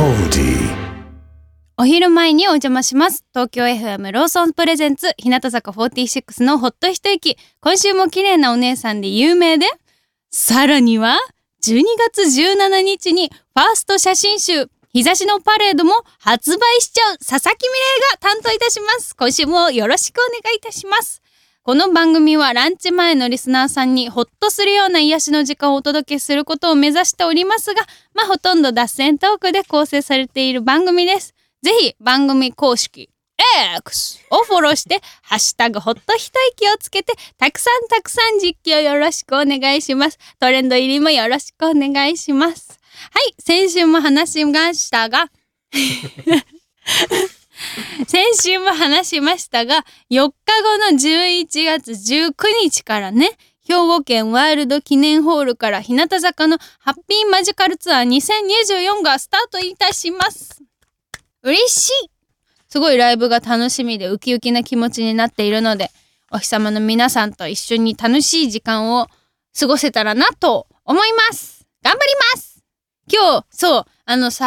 お昼前にお邪魔します。東京 FM ローソンプレゼンツ日向坂46のほっと一息。今週も綺麗なお姉さんで有名で、さらには12月17日にファースト写真集日差しのパレードも発売しちゃう佐々木美玲が担当いたします。今週もよろしくお願いいたします。この番組はランチ前のリスナーさんにホッとするような癒しの時間をお届けすることを目指しておりますが、ほとんど脱線トークで構成されている番組です。ぜひ番組公式 X をフォローしてハッシュタグほっと一息をつけてたくさん実況よろしくお願いします。トレンド入りもよろしくお願いします。はい、先週も話しましたが4日後の11月19日からね、兵庫県ワールド記念ホールから日向坂のハッピーマジカルツアー2024がスタートいたします。嬉しい。すごいライブが楽しみでウキウキな気持ちになっているので、お日様の皆さんと一緒に楽しい時間を過ごせたらなと思います。頑張ります。今日、そう、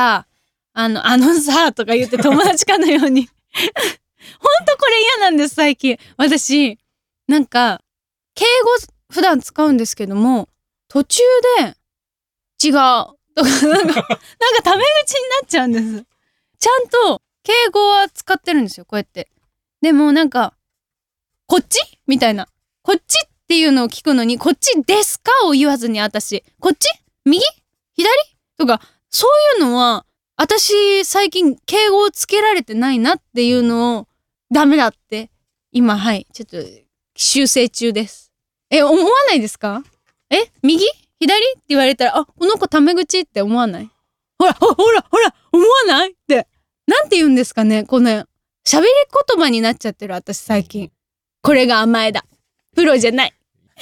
とか言って友達かのようにほんとこれ嫌なんです。最近私なんか敬語普段使うんですけども、途中で違うとかなんかタメ口になっちゃうんです。ちゃんと敬語は使ってるんですよ、こうやって。でもなんかこっちみたいな、こっちっていうのを聞くのに、こっちですかを言わずに、私こっち右左とか、そういうのは私最近敬語をつけられてないなっていうのをダメだって今ちょっと修正中です。思わないですか？右左って言われたら、この子タメ口って思わない？ほら思わないって、なんて言うんですかね、この喋り言葉になっちゃってる私最近。これが甘えだ、プロじゃない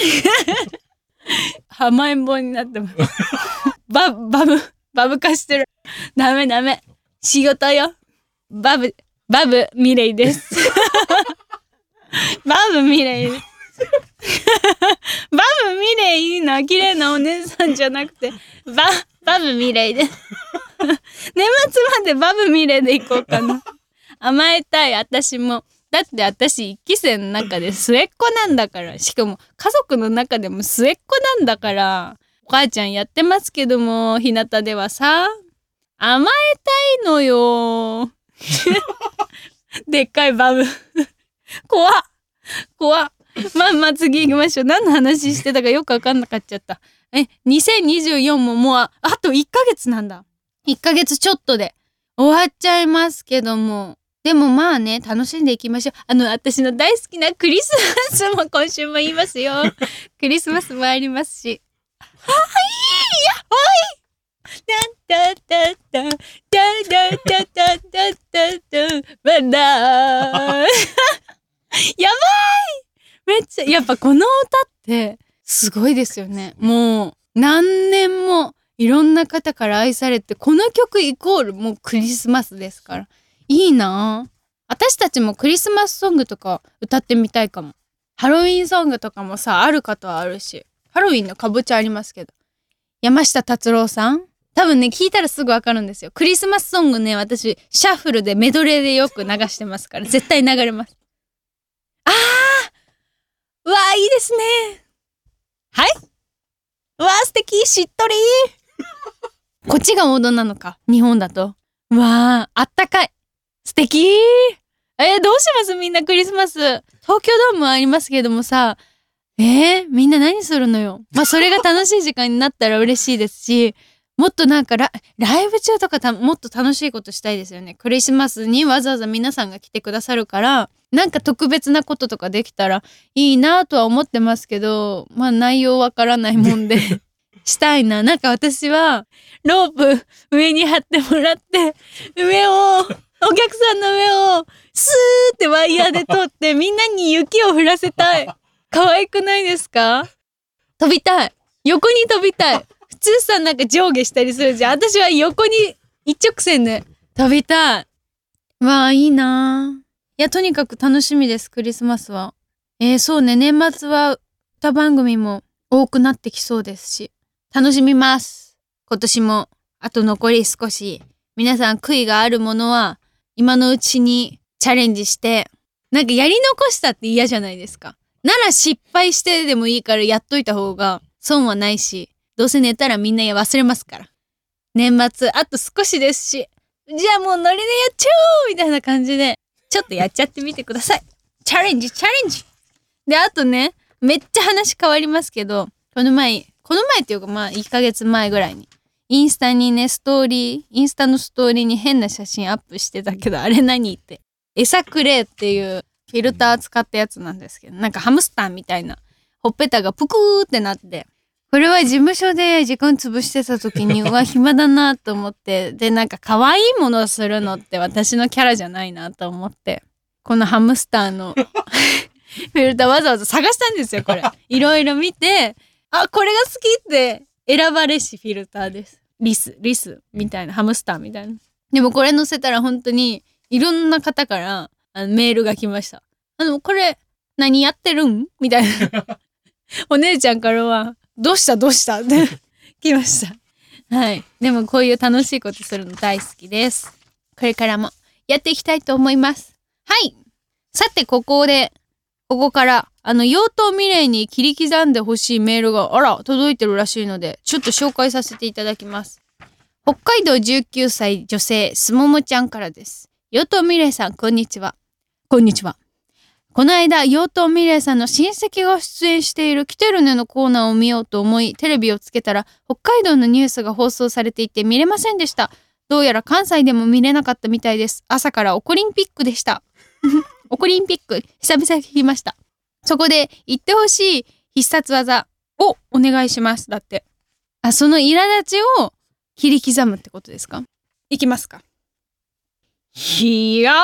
甘えん坊になってますバブ化してる。ダメ仕事よ。バブミレイですバブミレイバブミレイの綺麗なお姉さんじゃなくてバブミレイです年末までバブミレイでいこうかな。甘えたい、私も。だって私一期生の中で末っ子なんだから、しかも家族の中でも末っ子なんだから、お母ちゃんやってますけども、日向ではさ甘えたいのよでっかいバブ怖っ。次行きましょう。何の話してたかよくわかんなかっちゃった。2024ももうあと1ヶ月なんだ。1ヶ月ちょっとで終わっちゃいますけども、でも楽しんでいきましょう。私の大好きなクリスマスも今週も言いますよクリスマスもありますし、やばい。めっちゃやっぱこの歌ってすごいですよね。もう何年もいろんな方から愛されて、この曲イコールもうクリスマスですから、いいな。私たちもクリスマスソングとか歌ってみたいかも。ハロウィンソングとかもさ、ある方はあるし、ハロウィンのかぼちゃありますけど、山下達郎さん多分ね、聞いたらすぐわかるんですよ。クリスマスソングね、私シャッフルでメドレーでよく流してますから、絶対流れます。うわー、いいですね。はい。うわー、素敵、しっとりこっちが王道なのか、日本だと。うわー、あったかい、素敵。どうしますみんなクリスマス。東京ドームはありますけどもさ、みんな何するのよ。それが楽しい時間になったら嬉しいですし、もっとなんかライブ中とかもっと楽しいことしたいですよね。クリスマスにわざわざ皆さんが来てくださるから、なんか特別なこととかできたらいいなとは思ってますけど、内容わからないもんでしたいな。なんか私はロープ上に張ってもらって、お客さんの上をスーってワイヤーで通ってみんなに雪を降らせたい。可愛くないですか？飛びたい。横に飛びたい。普通さ、なんか上下したりするじゃん。私は横に一直線で飛びたい。いいな。いや、とにかく楽しみです、クリスマスは。そうね、年末は歌番組も多くなってきそうですし、楽しみます。今年もあと残り少し皆さん悔いがあるものは今のうちにチャレンジして、なんかやり残したって嫌じゃないですか。なら失敗してでもいいからやっといた方が損はないし、どうせ寝たらみんな忘れますから。年末あと少しですし、じゃあもうノリでやっちゃおうみたいな感じで、ちょっとやっちゃってみてください。チャレンジで、あとね、めっちゃ話変わりますけど、この前っていうか1ヶ月前ぐらいに、インスタのストーリーに変な写真アップしてたけど、あれ何って。エサクレーっていうフィルター使ったやつなんですけど、なんかハムスターみたいな、ほっぺたがぷくーってなって、これは事務所で時間潰してた時に、うわ、暇だなと思って、で、なんか可愛いものをするのって私のキャラじゃないなと思って、このハムスターのフィルターわざわざ探したんですよ、これ。いろいろ見て、あ、これが好きって選ばれしフィルターです。リスみたいな、ハムスターみたいな。でもこれ載せたら本当にいろんな方からメールが来ました。これ何やってるんみたいな。お姉ちゃんからは、どうしたって来ました。はい。でもこういう楽しいことするの大好きです。これからもやっていきたいと思います。はい。さてここから妖刀ミレイに切り刻んでほしいメールが届いてるらしいので、ちょっと紹介させていただきます。北海道19歳女性すももちゃんからです。妖刀ミレイさん、こんにちは。この間、妖刀ミレイさんの親戚が出演している来てるねのコーナーを見ようと思い、テレビをつけたら北海道のニュースが放送されていて見れませんでした。どうやら関西でも見れなかったみたいです。朝からオコリンピックでした。オコリンピック、久々に聞きました。そこで言ってほしい必殺技をお願いします。だって。その苛立ちを切り刻むってことですか？いきますか。ひやー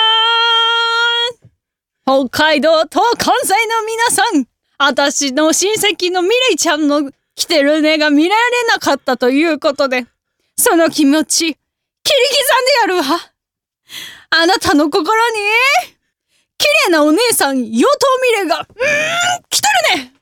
北海道と関西の皆さん、私の親戚のミレイちゃんの来てるねが見られなかったということで、その気持ち、切り刻んでやるわ。あなたの心に、綺麗なお姉さん、妖刀ミレイが、来てるね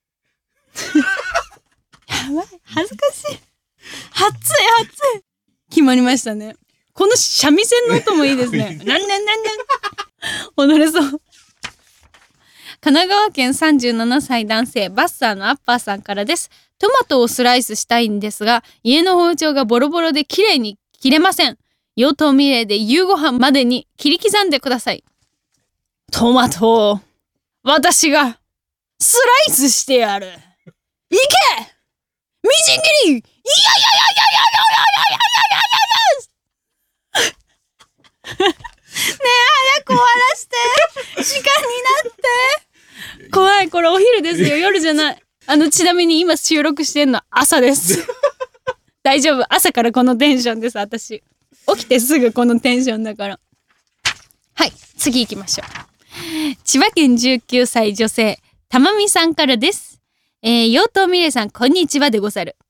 やばい、恥ずかしい。熱い。決まりましたね。この三味線の音もいいですね。踊れそう。神奈川県37歳男性バッサーのアッパーさんからです。トマトをスライスしたいんですが、家の包丁がボロボロで綺麗に切れません。妖刀ミレイで夕ご飯までに切り刻んでください。トマトを私がスライスしてやる。いけみじん切り。いやねえ、早く終わらして。時間になって。怖い、これお昼ですよ、夜じゃない。ちなみに今収録してんの朝です。大丈夫、朝からこのテンションです、私。起きてすぐこのテンションだから。はい、次行きましょう。千葉県19歳女性、たまみさんからです。妖刀ミレイさん、こんにちはでござる。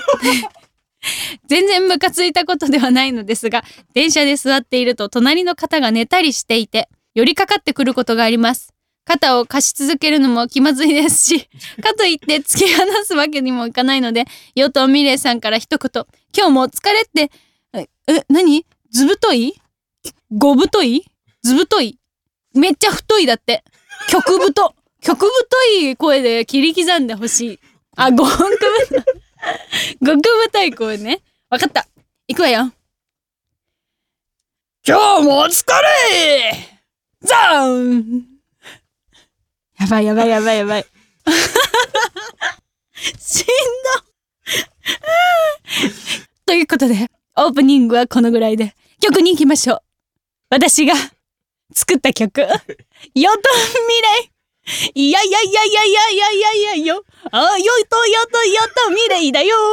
全然ムカついたことではないのですが、電車で座っていると隣の方が寝たりしていて、寄りかかってくることがあります。肩を貸し続けるのも気まずいですし、かといって突き放すわけにもいかないので、妖刀ミレイさんから一言、今日もお疲れって、何？ずぶとい？ごぶとい？ずぶとい？めっちゃ太いだって。極太い声で切り刻んでほしい。極太い声ね。わかった。いくわよ。今日もお疲れ！ザーン！やばい。しんど。ということで、オープニングはこのぐらいで、曲に行きましょう。私が作った曲、妖刀ミレイ。いやよ。妖刀ミレイだよ。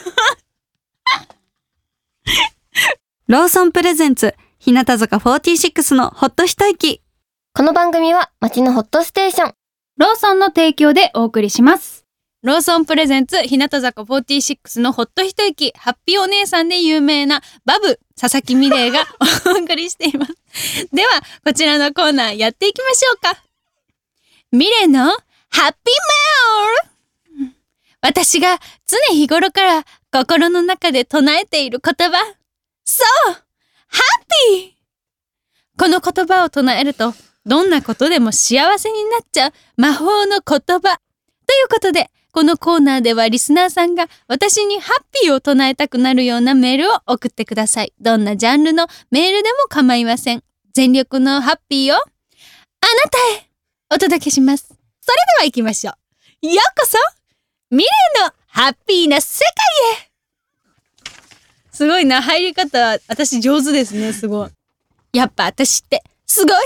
ローソンプレゼンツ、日向坂46のホット一息。 この番組は街のホットステーションローソンの提供でお送りします。ローソンプレゼンツ日向坂46のホット一息、ハッピーお姉さんで有名なバブ佐々木美玲がお送りしています。ではこちらのコーナーやっていきましょうか。ミレイのハッピーメール。私が常日頃から心の中で唱えている言葉、 そうハッピーこの言葉を唱えると、どんなことでも幸せになっちゃう魔法の言葉。ということで、このコーナーではリスナーさんが私にハッピーを唱えたくなるようなメールを送ってください。どんなジャンルのメールでも構いません。全力のハッピーをあなたへお届けします。それでは行きましょう。ようこそ未来のハッピーな世界へ。すごいな、入り方、私上手ですね、すごい。やっぱ私ってすごい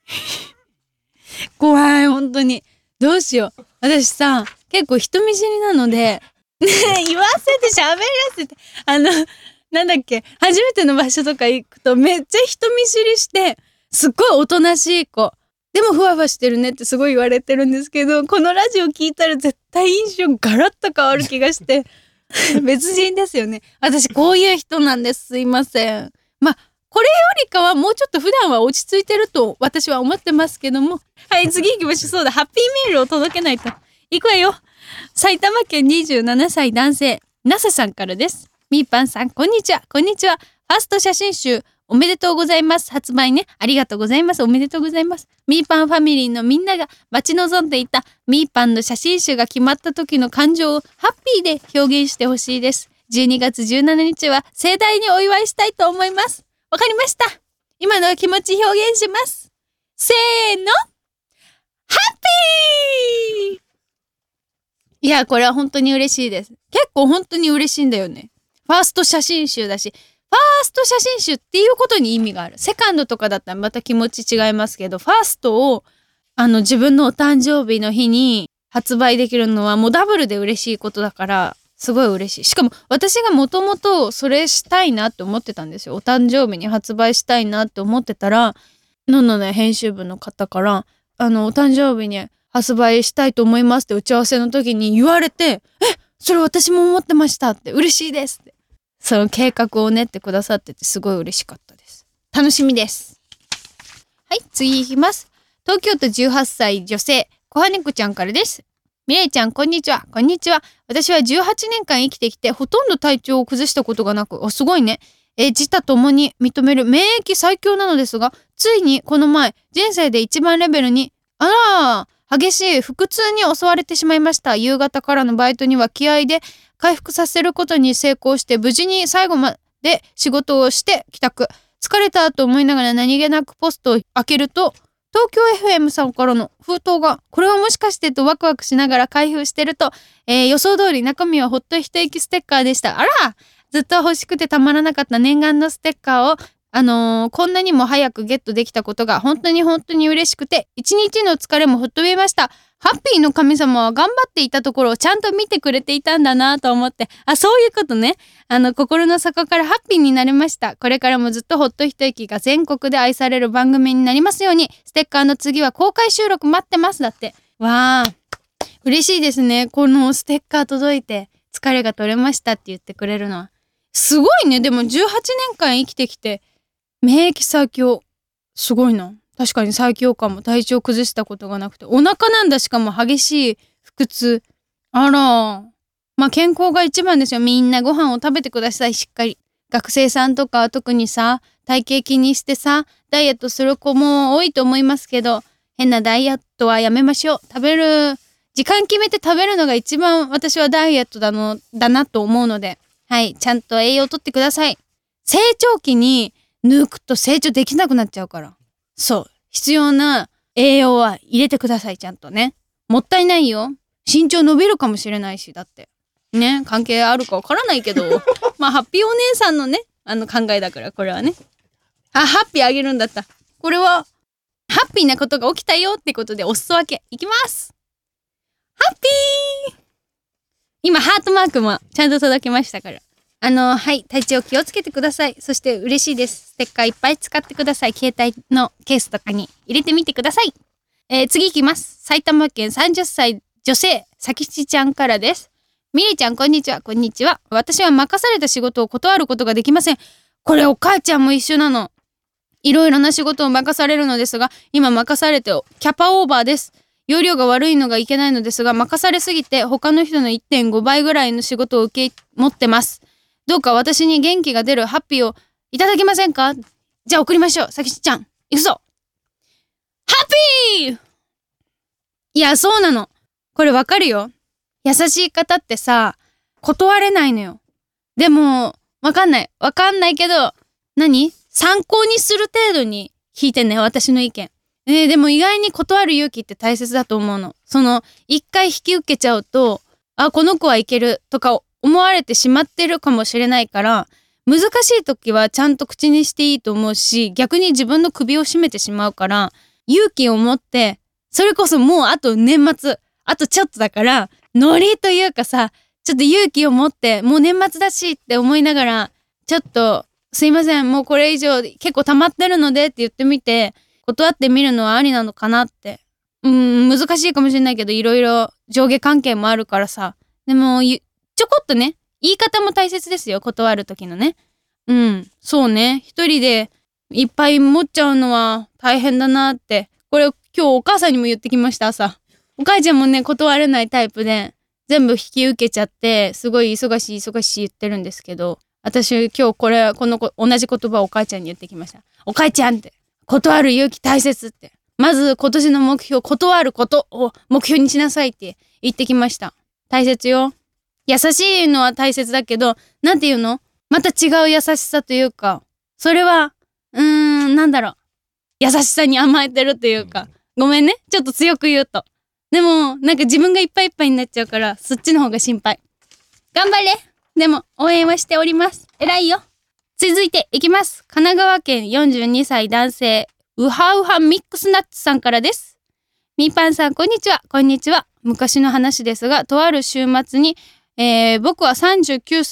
怖い、本当に。どうしよう。私さ、結構人見知りなので、ねえ、言わせて喋らせて。なんだっけ、初めての場所とか行くとめっちゃ人見知りして、すっごいおとなしい子。でもふわふわしてるねってすごい言われてるんですけど、このラジオ聞いたら絶対印象ガラッと変わる気がして、別人ですよね。私こういう人なんです。すいません。まあ、これよりかはもうちょっと普段は落ち着いてると私は思ってますけども。はい、次行きましょう。そうだ、ハッピーメールを届けないと。行くわよ。埼玉県27歳男性、ナサさんからです。みーぱんさん、こんにちは。こんにちは。ファースト写真集、おめでとうございます。発売ね。ありがとうございます。おめでとうございます。みーぱんファミリーのみんなが待ち望んでいたみーぱんの写真集が決まった時の感情をハッピーで表現してほしいです。12月17日は盛大にお祝いしたいと思います。わかりました。今の気持ち表現します。せーの。ハッピー！いや、これは本当に嬉しいです。結構本当に嬉しいんだよね。ファースト写真集だし、ファースト写真集っていうことに意味がある。セカンドとかだったらまた気持ち違いますけど、ファーストを自分のお誕生日の日に発売できるのはもうダブルで嬉しいことだから、すごい嬉しい。しかも私がもともとそれしたいなって思ってたんですよ。お誕生日に発売したいなって思ってたら、ののね編集部の方からお誕生日に発売したいと思いますって打ち合わせの時に言われて、それ私も思ってましたって、嬉しいですって。その計画を練ってくださっててすごい嬉しかったです。楽しみです。はい、次行きます。東京都18歳女性、小羽猫ちゃんからです。みれいちゃん、こんにちは。こんにちは。私は18年間生きてきてほとんど体調を崩したことがなく、すごいね。自他ともに認める免疫最強なのですが、ついにこの前、人生で一番レベルに、激しい腹痛に襲われてしまいました。夕方からのバイトには気合で回復させることに成功して、無事に最後まで仕事をして帰宅。疲れたと思いながら何気なくポストを開けると、東京 FM さんからの封筒が、これはもしかしてとワクワクしながら開封してると、予想通り中身はほっと一息ステッカーでした。あら、ずっと欲しくてたまらなかった念願のステッカーを、こんなにも早くゲットできたことが本当に嬉しくて、一日の疲れも吹っ飛びました。ハッピーの神様は頑張っていたところをちゃんと見てくれていたんだなと思って、そういうことね。心の底からハッピーになれました。これからもずっとほっと一息が全国で愛される番組になりますように、ステッカーの次は公開収録待ってます。だって。わー。嬉しいですね。このステッカー届いて、疲れが取れましたって言ってくれるのは。すごいね。でも18年間生きてきて、免疫最強。すごいな。確かに最強かも。体調崩したことがなくて。お腹なんだ。しかも激しい腹痛。あら。まあ健康が一番ですよ。みんなご飯を食べてください。しっかり。学生さんとか特にさ、体型気にしてさ、ダイエットする子も多いと思いますけど、変なダイエットはやめましょう。時間決めて食べるのが一番私はダイエットだなと思うので、はい。ちゃんと栄養をとってください。成長期に抜くと成長できなくなっちゃうから。そう。必要な栄養は入れてください、ちゃんとね。もったいないよ。身長伸びるかもしれないし、だって。ね、関係あるかわからないけど、まあ、ハッピーお姉さんのね、考えだから、これはね。ハッピーあげるんだった。これは、ハッピーなことが起きたよってことでお裾分け。いきます。ハッピー！今、ハートマークもちゃんと届きましたから。はい、体調気をつけてください。そして嬉しいです。ステッカーいっぱい使ってください。携帯のケースとかに入れてみてください。次行きます。埼玉県30歳女性、さきちちゃんからです。みれちゃん、こんにちは。こんにちは。私は任された仕事を断ることができません。これお母ちゃんも一緒なの。いろいろな仕事を任されるのですが、今任されてキャパオーバーです。容量が悪いのがいけないのですが、任されすぎて他の人の 1.5 倍ぐらいの仕事を受け持ってます。どうか私に元気が出るハッピーをいただけませんか？じゃあ送りましょう。さきちゃん、行くぞ。ハッピー！いや、そうなの。これわかるよ。優しい方ってさ、断れないのよ。でも、わかんないけど、参考にする程度に聞いてね、私の意見。でも意外に断る勇気って大切だと思うの。一回引き受けちゃうと、あ、この子はいけるとか思われてしまってるかもしれないから、難しい時はちゃんと口にしていいと思うし、逆に自分の首を絞めてしまうから、勇気を持って、それこそもうあと年末、あとちょっとだから、ノリというかさ、ちょっと勇気を持って、もう年末だしって思いながら、ちょっと、すいません、もうこれ以上結構溜まってるのでって言ってみて、断ってみるのはありなのかなって。難しいかもしれないけど、いろいろ上下関係もあるからさ。でも、ちょこっとね、言い方も大切ですよ、断る時のね。そうね。一人でいっぱい持っちゃうのは大変だなって。これ今日お母さんにも言ってきました、朝。お母ちゃんもね、断れないタイプで、全部引き受けちゃって、すごい忙しい言ってるんですけど、私今日この同じ言葉をお母ちゃんに言ってきました。お母ちゃんって、断る勇気大切って。まず今年の目標、断ることを目標にしなさいって言ってきました。大切よ。優しいのは大切だけど、なんていうの？また違う優しさというか、それは、優しさに甘えてるというか、ごめんね、ちょっと強く言うと。でも、自分がいっぱいいっぱいになっちゃうから、そっちの方が心配。頑張れ！でも、応援はしております。偉いよ。続いていきます。神奈川県42歳男性、ウハウハミックスナッツさんからです。みーぱんさん、こんにちは。こんにちは。昔の話ですが、とある週末に、僕は39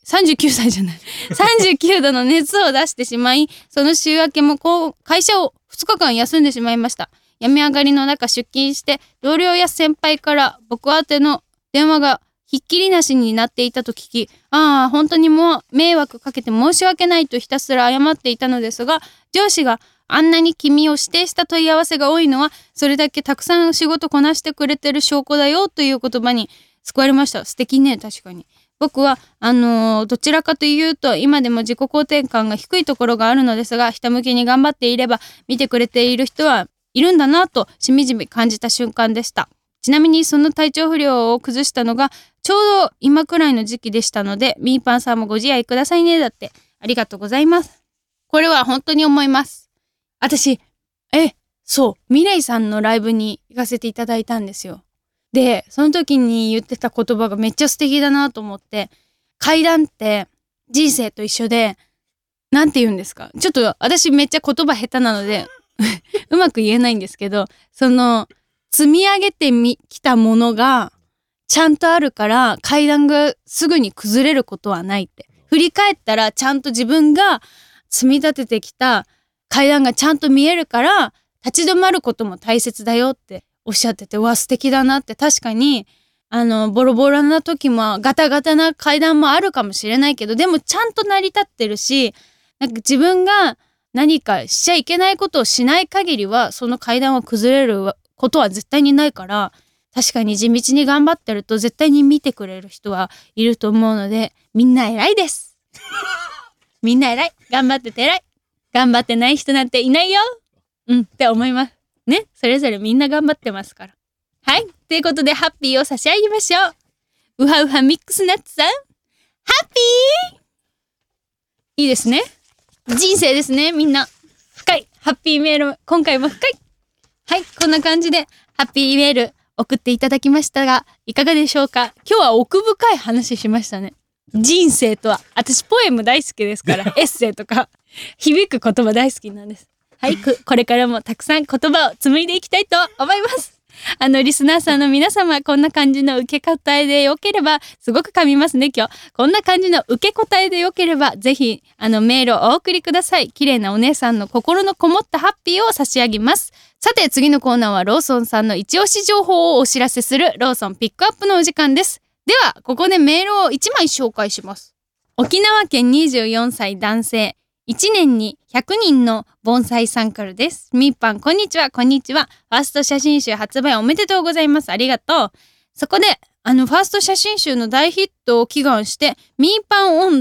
度の熱を出してしまい、その週明けも会社を2日間休んでしまいました。病み上がりの中出勤して、同僚や先輩から僕宛ての電話がひっきりなしになっていたと聞き、本当にもう迷惑かけて申し訳ないとひたすら謝っていたのですが、上司があんなに君を指定した問い合わせが多いのは、それだけたくさん仕事こなしてくれてる証拠だよという言葉に救われました。素敵ね、確かに。僕は、どちらかというと、今でも自己肯定感が低いところがあるのですが、ひたむきに頑張っていれば、見てくれている人はいるんだなと、しみじみ感じた瞬間でした。ちなみに、その体調不良を崩したのが、ちょうど今くらいの時期でしたので、みーぱんさんもご自愛くださいね、だって。ありがとうございます。これは本当に思います。私、ミレイさんのライブに行かせていただいたんですよ。で、その時に言ってた言葉がめっちゃ素敵だなと思って、階段って人生と一緒で、なんて言うんですか？ちょっと私めっちゃ言葉下手なので、うまく言えないんですけど、積み上げてきたものがちゃんとあるから階段がすぐに崩れることはないって。振り返ったらちゃんと自分が積み立ててきた階段がちゃんと見えるから立ち止まることも大切だよっておっしゃってて、素敵だなって。確かにボロボロな時もガタガタな階段もあるかもしれないけど、でもちゃんと成り立ってるし、自分が何かしちゃいけないことをしない限りはその階段は崩れることは絶対にないから、確かに地道に頑張ってると絶対に見てくれる人はいると思うので、みんな偉いですみんな偉い。頑張ってて偉い。頑張ってない人なんていないよって思いますね。それぞれみんな頑張ってますから。はい。ということで、ハッピーを差し上げましょう。ウハウハミックスナッツさん、ハッピー！いいですね。人生ですね、みんな。深い。ハッピーメール、今回も深い。はい。こんな感じで、ハッピーメール送っていただきましたが、いかがでしょうか？今日は奥深い話しましたね。人生とは。私、ポエム大好きですから、エッセイとか、響く言葉大好きなんです。はい。これからもたくさん言葉を紡いでいきたいと思います。リスナーさんの皆様、こんな感じの受け答えでよければ、すごく噛みますね、今日。こんな感じの受け答えでよければ、ぜひ、メールをお送りください。綺麗なお姉さんの心のこもったハッピーを差し上げます。さて、次のコーナーはローソンさんの一押し情報をお知らせするローソンピックアップのお時間です。では、ここでメールを1枚紹介します。沖縄県24歳男性。1年に100人の盆栽さんからです。みーぱん、こんにちは、こんにちは。ファースト写真集発売おめでとうございます。ありがとう。そこで、ファースト写真集の大ヒットを祈願して、みーぱん温度、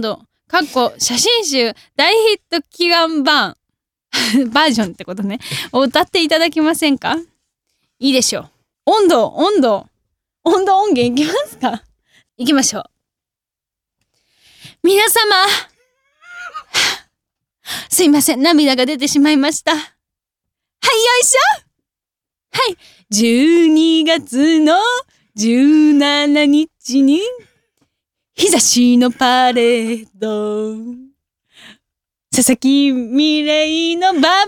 かっこ写真集大ヒット祈願バージョンってことね。を歌っていただけませんか？いいでしょう。音源いきますか？いきましょう。皆様、すいません、涙が出てしまいました。はい、よいしょ。はい、12月の17日に日差しのパレード、佐々木美玲のバブ美玲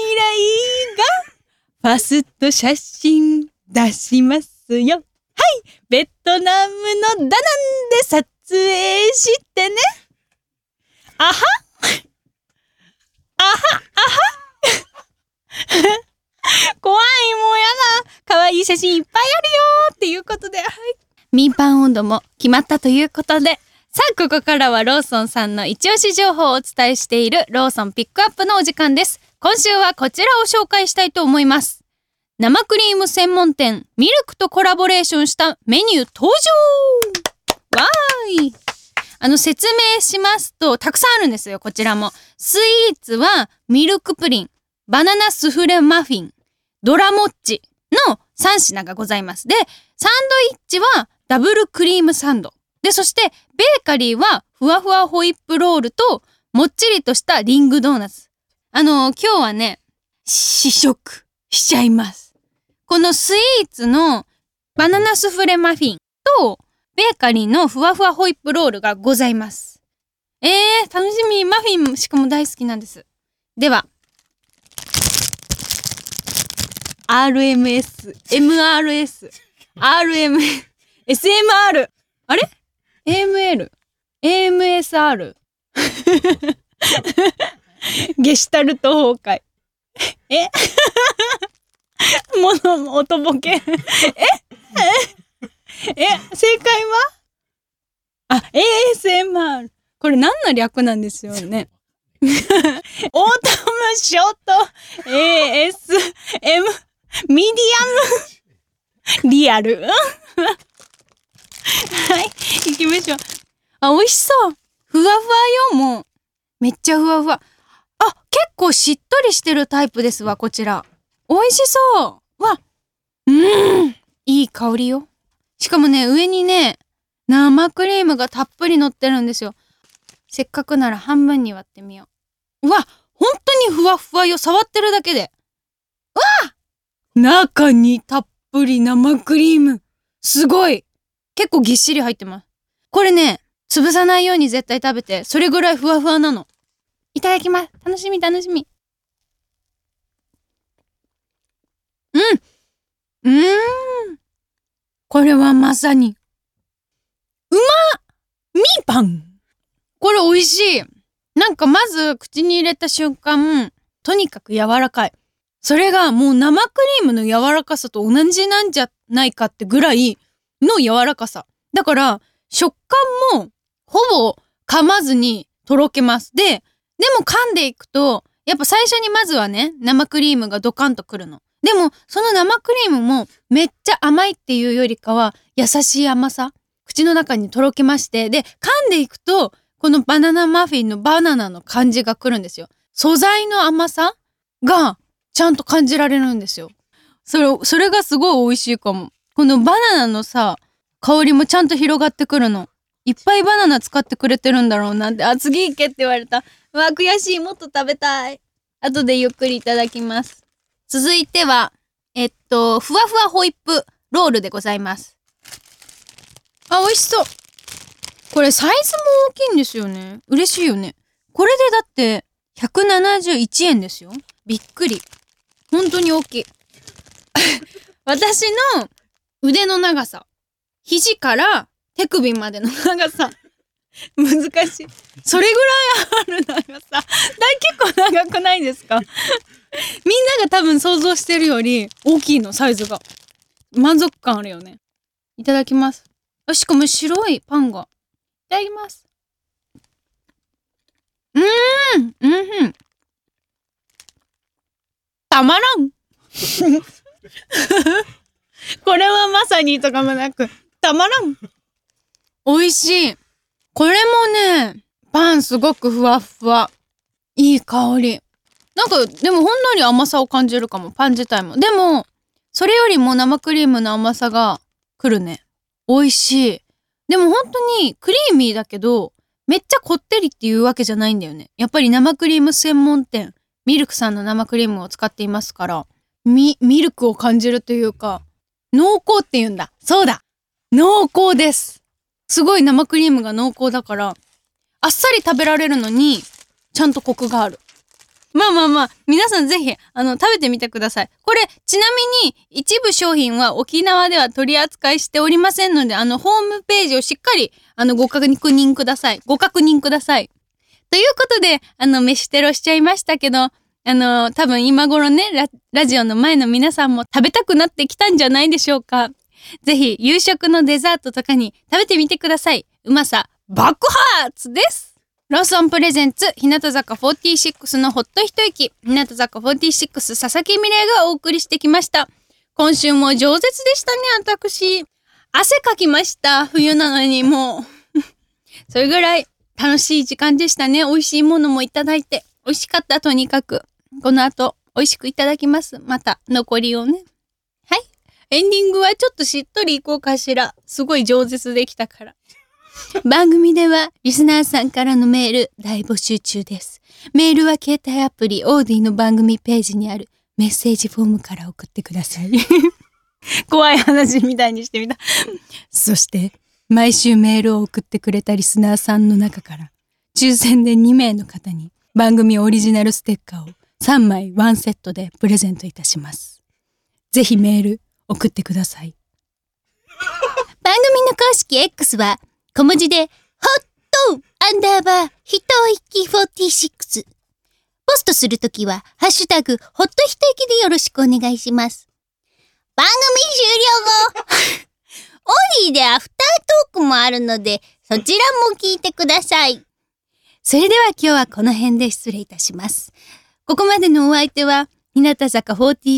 がファスト写真出しますよ。はい、ベトナムのダナンで撮影してね。あはあは怖い、もうやだ。可愛い写真いっぱいあるよっていうことで、はい。ミーパン温度も決まったということで、さあここからはローソンさんの一押し情報をお伝えしているローソンピックアップのお時間です。今週はこちらを紹介したいと思います。生クリーム専門店ミルクとコラボレーションしたメニュー登場。わーい。説明しますと、たくさんあるんですよ、こちらも。スイーツはミルクプリン、バナナスフレマフィン、ドラモッチの3品がございます。で、サンドイッチはダブルクリームサンド。で、そしてベーカリーはふわふわホイップロールともっちりとしたリングドーナツ。今日はね、試食しちゃいます。このスイーツのバナナスフレマフィンとベーカリーのふわふわホイップロールがございます。楽しみ。マフィンしかも大好きなんです。では、RMS、MRS、RM、SMR、あれ ?AML、AMSR、ゲシュタルト崩壊。音ボケ。正解はASMR。これ何の略なんですよね。オートムショート ASM ミディアムリアル。はい、行きましょう。あ、美味しそう。ふわふわよ、もう。めっちゃふわふわ。あ、結構しっとりしてるタイプですわ、こちら。美味しそう。わ、いい香りよ。しかもね、上にね、生クリームがたっぷり乗ってるんですよ。せっかくなら半分に割ってみよう。うわ、本当にふわふわよ。触ってるだけで。うわ！中にたっぷり生クリーム。すごい。結構ぎっしり入ってます。これね、潰さないように絶対食べて、それぐらいふわふわなの。いただきます。楽しみ楽しみ。これはまさに。うまっ！ミーパン！これ美味しい。なんかまず口に入れた瞬間、とにかく柔らかい。それがもう生クリームの柔らかさと同じなんじゃないかってぐらいの柔らかさ。だから食感もほぼ噛まずにとろけます。でも噛んでいくと、やっぱ最初にまずはね、生クリームがドカンとくるの。でもその生クリームもめっちゃ甘いっていうよりかは優しい甘さ。口の中にとろけまして、で噛んでいくとこのバナナマフィンのバナナの感じが来るんですよ。素材の甘さがちゃんと感じられるんですよ。それがすごい美味しいかも。このバナナのさ、香りもちゃんと広がってくるの。いっぱいバナナ使ってくれてるんだろうなって。あ、次行けって言われた。うわ、悔しい。もっと食べたい。後でゆっくりいただきます。続いては、ふわふわホイップロールでございます。あ、美味しそう。これサイズも大きいんですよね。嬉しいよね。これでだって171円ですよ。びっくり。本当に大きい。私の腕の長さ。肘から手首までの長さ。難しい。それぐらいある長さ。結構長くないですか？みんなが多分想像してるより大きいの、サイズが。満足感あるよね。いただきます。しかも白いパンが。いただきます。たまらん。これはまさにとかもなく、たまらん。美味しい。これもね、パンンすごくふわふわ。いい香り。なんかでもほんのり甘さを感じるかも、パン自体も。でもそれよりも生クリームの甘さが来るね。美味しい。でも本当にクリーミーだけどめっちゃこってりっていうわけじゃないんだよね。やっぱり生クリーム専門店ミルクさんの生クリームを使っていますから、ミルクを感じるというか、濃厚って言うんだ。そうだ、濃厚です。すごい生クリームが濃厚だからあっさり食べられるのにちゃんとコクがある。まあ皆さんぜひ食べてみてください。これちなみに一部商品は沖縄では取り扱いしておりませんので、ホームページをしっかりご確認ください。ということで飯テロしちゃいましたけど、多分今頃ねラジオの前の皆さんも食べたくなってきたんじゃないでしょうか。ぜひ夕食のデザートとかに食べてみてください。うまさ爆発です。ローソンプレゼンツ日向坂46のほっと一息、日向坂46佐々木美玲がお送りしてきました。今週も饒舌でしたね。私汗かきました。冬なのにもうそれぐらい楽しい時間でしたね。美味しいものもいただいて美味しかった。とにかくこの後美味しくいただきます。また残りをね。はい、エンディングはちょっとしっとりいこうかしら。すごい饒舌できたから番組ではリスナーさんからのメール大募集中です。メールは携帯アプリオーディの番組ページにあるメッセージフォームから送ってください怖い話みたいにしてみたそして毎週メールを送ってくれたリスナーさんの中から抽選で2名の方に番組オリジナルステッカーを3枚1セットでプレゼントいたします。ぜひメール送ってください。番組の公式 X は小文字でホット_一息46。ポストするときはハッシュタグホット一息でよろしくお願いします。番組終了後オーディでアフタートークもあるのでそちらも聞いてください。それでは今日はこの辺で失礼いたします。ここまでのお相手は日向坂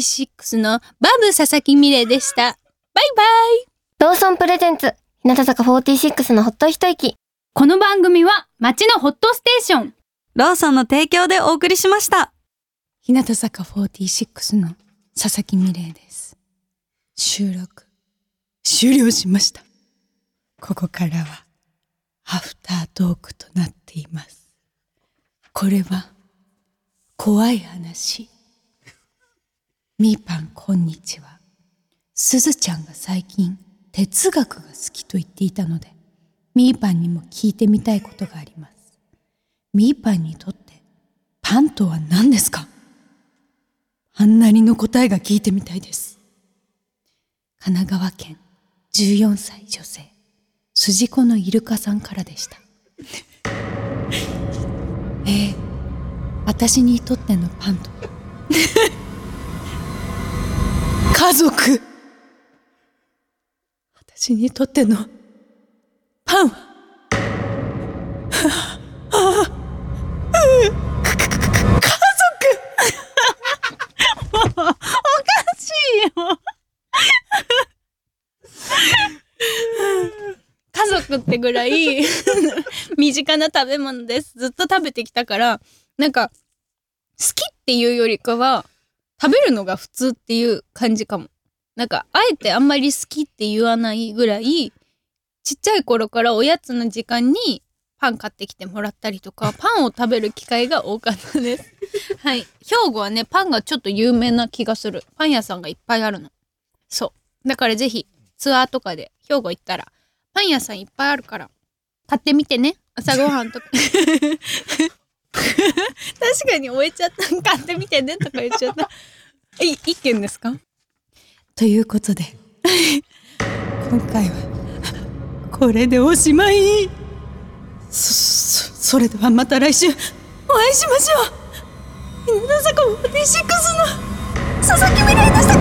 46のバブ佐々木美玲でした。バイバイ。 ローソンプレゼンツ日向坂46のほっと一息。 この番組は街のホットステーションローソンの提供でお送りしました。 日向坂46の佐々木美玲です。収録終了しました。ここからはアフタートークとなっています。これは怖い話。みーぱんこんにちは。すずちゃんが最近哲学が好きと言っていたので、みーぱんにも聞いてみたいことがあります。みーぱんにとってパンとは何ですか？あんなりの答えが聞いてみたいです。神奈川県14歳女性、筋子のイルカさんからでした。私にとってのパンとは家族。私にとってのパンは家族おかしいよ家族ってぐらい身近な食べ物です。ずっと食べてきたから、なんか好きっていうよりかは食べるのが普通っていう感じかも。なんかあえてあんまり好きって言わないぐらい、ちっちゃい頃からおやつの時間にパン買ってきてもらったりとか、パンを食べる機会が多かったですはい、兵庫はねパンがちょっと有名な気がする。パン屋さんがいっぱいあるの。そうだからぜひツアーとかで兵庫行ったらパン屋さんいっぱいあるから買ってみてね。朝ごはんとか確かに終えちゃった。買ってみてねとか言っちゃった一件ですか？ということで今回はこれでおしまい。それではまた来週お会いしましょう。日向坂46の佐々木美玲でした。